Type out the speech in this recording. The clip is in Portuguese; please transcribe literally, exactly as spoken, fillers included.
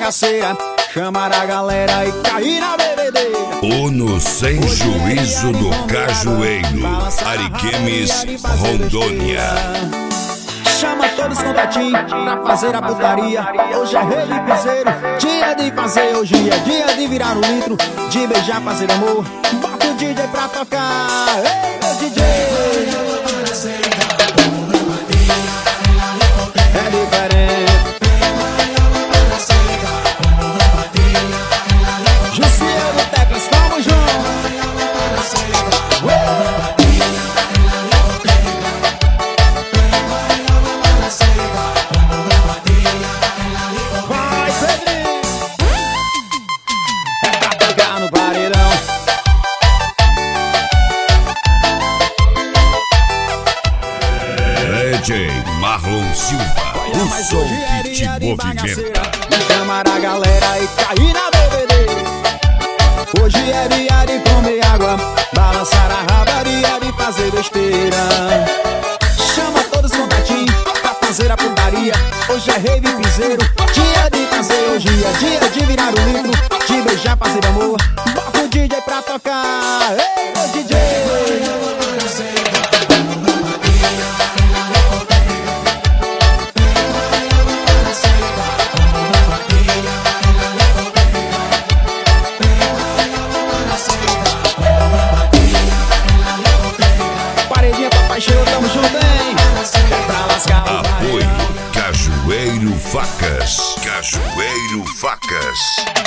bagaceira, chamar a galera e cair na bebedeira. Uno sem juízo do Cajueiro, Ariquemes, Rondônia. Chama todos os contatinhos pra fazer a putaria. Hoje é rei de piseiro, dia de fazer. Hoje é dia de virar um litro, de beijar, fazer amor. Bota o D J pra tocar. Ei, meu D J. É diferente. Jussiel do Teclas, vamos juntos. Vai, Pedrinho. É pra pegar no paredão. D J Marlon Silva, o som que te movimenta. Chamar a galera e cair na bebedeira. Hoje é dia de comer água, balançar a raba, dia de fazer besteira. Chama todos os contatinhos pra fazer a putaria. Hoje é rei de piseiro, dia de fazer. Hoje é dia de virar o litro, de beijar, fazer amor. Bota o D J pra tocar. Ei, meu D J. Paredinha, papai cheio, tamo junto, hein? É pra lascar o Apoio Cajueiro Facas. Cajueiro Facas.